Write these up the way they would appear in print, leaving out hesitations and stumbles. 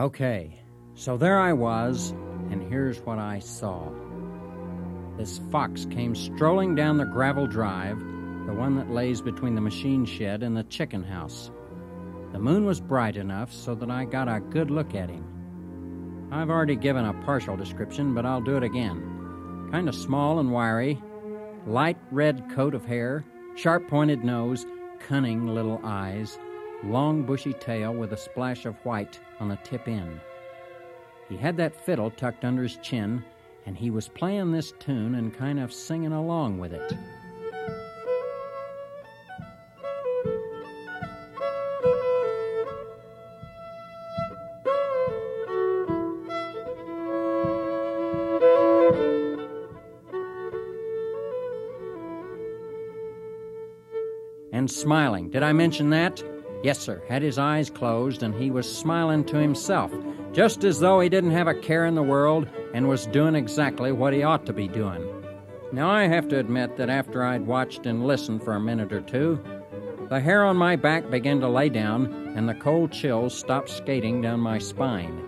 Okay, so there I was, and here's what I saw. This fox came strolling down the gravel drive, the one that lays between the machine shed and the chicken house. The moon was bright enough so that I got a good look at him. I've already given a partial description, but I'll do it again. Kind of small and wiry, light red coat of hair, sharp-pointed nose, cunning little eyes, long bushy tail with a splash of white on the tip end. He had that fiddle tucked under his chin, and he was playing this tune and kind of singing along with it. And smiling. Did I mention that? Yes, sir. Had his eyes closed, and he was smiling to himself, just as though he didn't have a care in the world and was doing exactly what he ought to be doing. Now, I have to admit that after I'd watched and listened for a minute or two, the hair on my back began to lay down, and the cold chills stopped skating down my spine.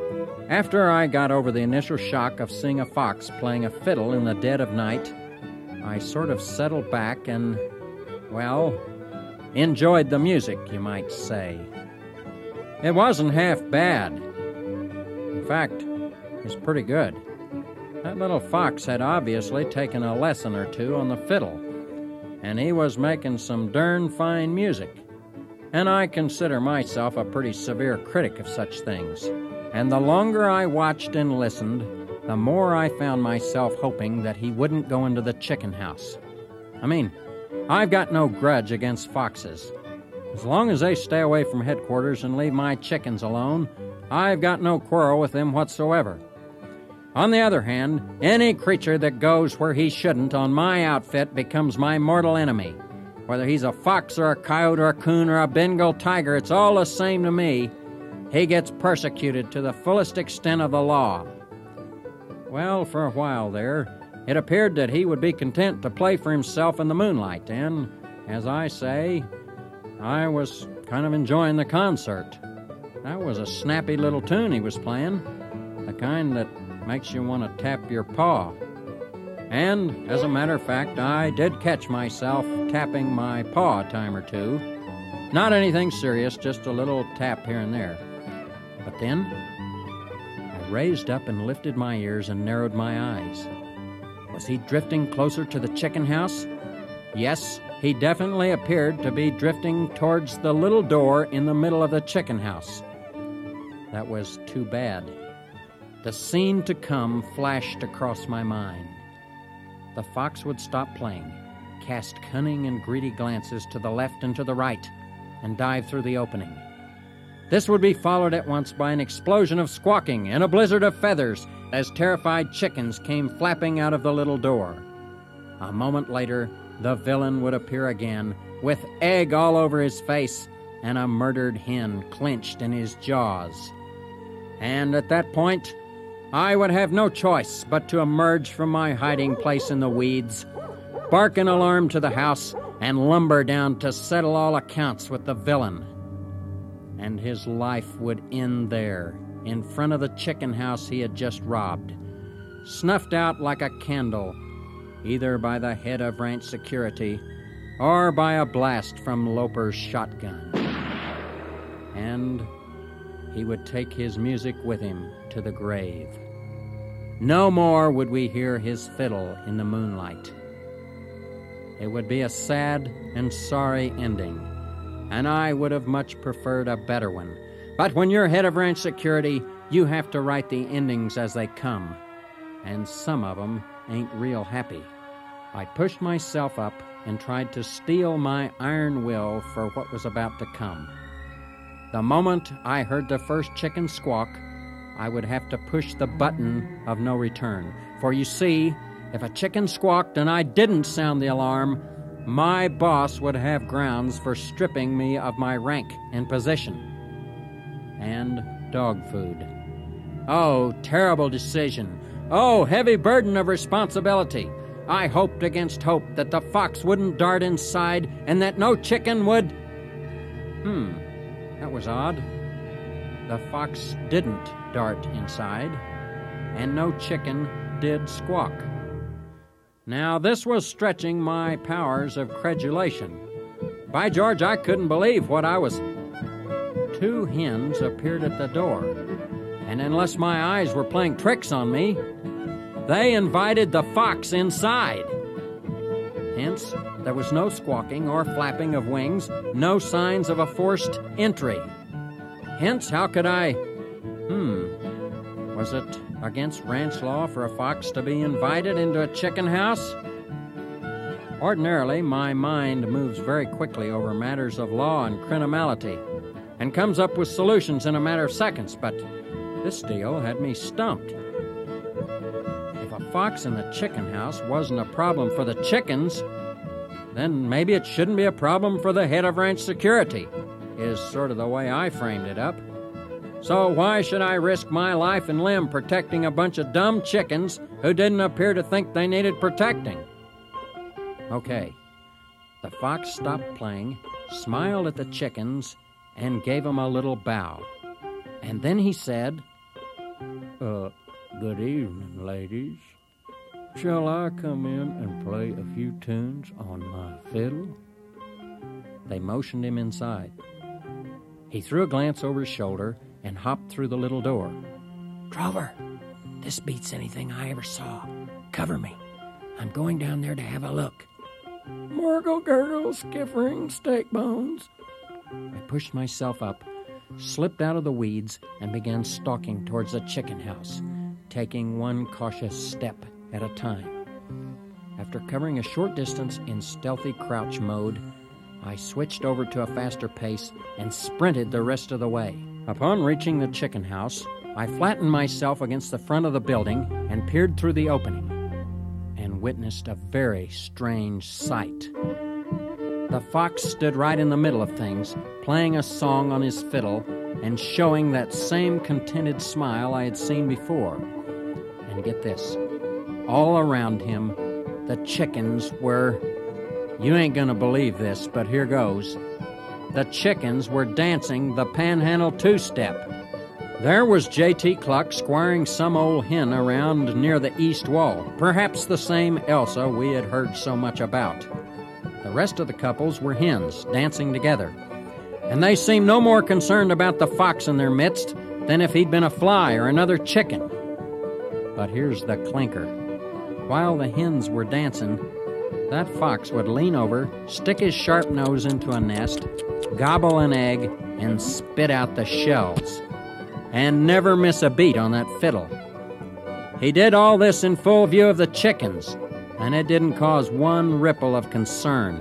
After I got over the initial shock of seeing a fox playing a fiddle in the dead of night, I sort of settled back and, well, enjoyed the music, you might say. It wasn't half bad. In fact, it's pretty good. That little fox had obviously taken a lesson or two on the fiddle, and he was making some darn fine music. And I consider myself a pretty severe critic of such things. And the longer I watched and listened, the more I found myself hoping that he wouldn't go into the chicken house. I mean, I've got no grudge against foxes. As long as they stay away from headquarters and leave my chickens alone, I've got no quarrel with them whatsoever. On the other hand, any creature that goes where he shouldn't on my outfit becomes my mortal enemy. Whether he's a fox or a coyote or a coon or a Bengal tiger, it's all the same to me. He gets persecuted to the fullest extent of the law. Well, for a while there, it appeared that he would be content to play for himself in the moonlight, and, as I say, I was kind of enjoying the concert. That was a snappy little tune he was playing, the kind that makes you want to tap your paw. And, as a matter of fact, I did catch myself tapping my paw a time or two. Not anything serious, just a little tap here and there. But then, I raised up and lifted my ears and narrowed my eyes. Was he drifting closer to the chicken house? Yes, he definitely appeared to be drifting towards the little door in the middle of the chicken house. That was too bad. The scene to come flashed across my mind. The fox would stop playing, cast cunning and greedy glances to the left and to the right, and dive through the opening. This would be followed at once by an explosion of squawking and a blizzard of feathers as terrified chickens came flapping out of the little door. A moment later, the villain would appear again, with egg all over his face and a murdered hen clenched in his jaws. And at that point, I would have no choice but to emerge from my hiding place in the weeds, bark an alarm to the house, and lumber down to settle all accounts with the villain. And his life would end there, in front of the chicken house he had just robbed, snuffed out like a candle, either by the head of ranch security or by a blast from Loper's shotgun. And he would take his music with him to the grave. No more would we hear his fiddle in the moonlight. It would be a sad and sorry ending, and I would have much preferred a better one. But when you're head of ranch security, you have to write the endings as they come, and some of them ain't real happy. I pushed myself up and tried to steel my iron will for what was about to come. The moment I heard the first chicken squawk, I would have to push the button of no return. For you see, if a chicken squawked and I didn't sound the alarm, my boss would have grounds for stripping me of my rank and position. And dog food. Oh, terrible decision. Oh, heavy burden of responsibility. I hoped against hope that the fox wouldn't dart inside and that no chicken would... That was odd. the fox didn't dart inside, and no chicken did squawk. Now, this was stretching my powers of credulation. By George, I couldn't believe what I was. 2 hens appeared at the door, and unless my eyes were playing tricks on me, they invited the fox inside. Hence, there was no squawking or flapping of wings, no signs of a forced entry. Hence, how could I... Was it against ranch law for a fox to be invited into a chicken house? Ordinarily, my mind moves very quickly over matters of law and criminality and comes up with solutions in a matter of seconds, but this deal had me stumped. If a fox in the chicken house wasn't a problem for the chickens, then maybe it shouldn't be a problem for the head of ranch security, is sort of the way I framed it up. So why should I risk my life and limb protecting a bunch of dumb chickens who didn't appear to think they needed protecting? Okay. The fox stopped playing, smiled at the chickens, and gave them a little bow. And then he said, "Good evening, ladies. Shall I come in and play a few tunes on my fiddle?" They motioned him inside. He threw a glance over his shoulder and hopped through the little door. "Trover, this beats anything I ever saw. Cover me. I'm going down there to have a look." "Morgul gurgle, skiffering, steak bones." I pushed myself up, slipped out of the weeds, and began stalking towards the chicken house, taking one cautious step at a time. After covering a short distance in stealthy crouch mode, I switched over to a faster pace and sprinted the rest of the way. Upon reaching the chicken house, I flattened myself against the front of the building and peered through the opening, and witnessed a very strange sight. The fox stood right in the middle of things, playing a song on his fiddle and showing that same contented smile I had seen before. And get this, all around him, the chickens were... You ain't gonna believe this, but here goes. The chickens were dancing the Panhandle two-step. There was J.T. Cluck squiring some old hen around near the east wall, perhaps the same Elsa we had heard so much about. The rest of the couples were hens, dancing together, and they seemed no more concerned about the fox in their midst than if he'd been a fly or another chicken. But here's the clinker. While the hens were dancing, that fox would lean over, stick his sharp nose into a nest, gobble an egg, and spit out the shells, and never miss a beat on that fiddle. He did all this in full view of the chickens, and it didn't cause one ripple of concern.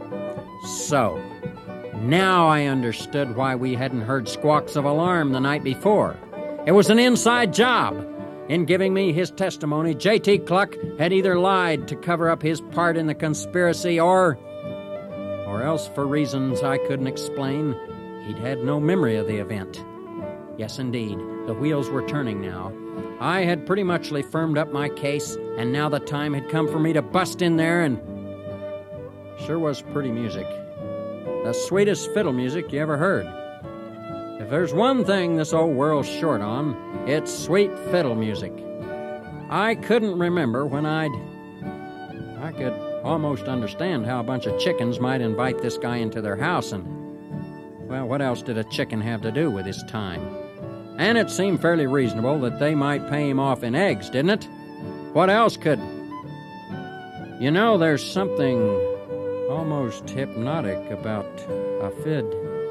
So, now I understood why we hadn't heard squawks of alarm the night before. It was an inside job. In giving me his testimony, J.T. Cluck had either lied to cover up his part in the conspiracy or else, for reasons I couldn't explain, he'd had no memory of the event. Yes, indeed, the wheels were turning now. I had pretty muchly firmed up my case, and now the time had come for me to bust in there, and sure was pretty music. The sweetest fiddle music you ever heard. If there's one thing this old world's short on, it's sweet fiddle music. I couldn't remember when I could almost understand how a bunch of chickens might invite this guy into their house, and, well, what else did a chicken have to do with his time? And it seemed fairly reasonable that they might pay him off in eggs, didn't it? What else could... You know, there's something almost hypnotic about a fid.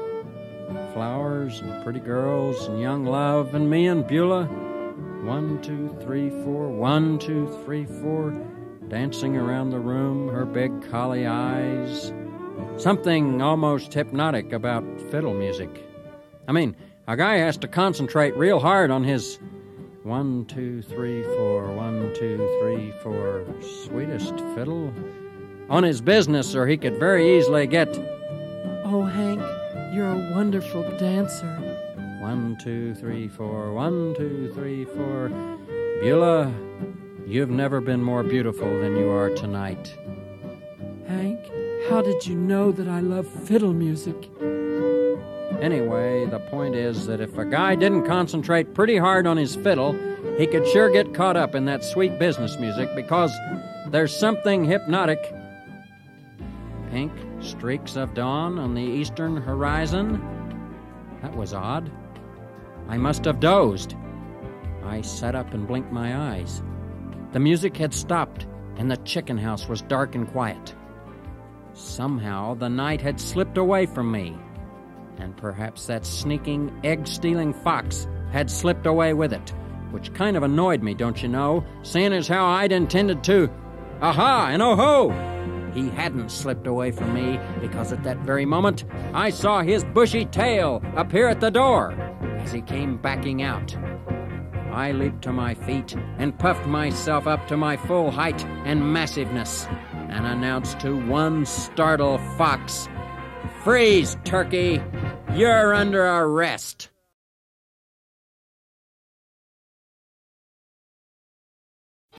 Flowers and pretty girls and young love and me and Beulah. 1, 2, 3, 4, 1, 2, 3, 4, dancing around the room, her big collie eyes. Something almost hypnotic about fiddle music. I mean, a guy has to concentrate real hard on his 1, 2, 3, 4, 1, 2, 3, 4 sweetest fiddle on his business, or he could very easily get, "Oh, Hank, you're a wonderful dancer." 1, 2, 3, 4, 1, 2, 3, 4. Beulah, you've never been more beautiful than you are tonight. "Hank, how did you know that I love fiddle music?" Anyway, the point is that if a guy didn't concentrate pretty hard on his fiddle, he could sure get caught up in that sweet business music, because there's something hypnotic. Pink streaks of dawn on the eastern horizon. That was odd. I must have dozed. I sat up and blinked my eyes. The music had stopped, and the chicken house was dark and quiet. Somehow the night had slipped away from me, and perhaps that sneaking, egg-stealing fox had slipped away with it, which kind of annoyed me, don't you know, seeing as how I'd intended to. Aha and oh-ho! He hadn't slipped away from me, because at that very moment I saw his bushy tail appear at the door as he came backing out. I leaped to my feet and puffed myself up to my full height and massiveness, and announced to one startled fox, "Freeze, turkey! You're under arrest!"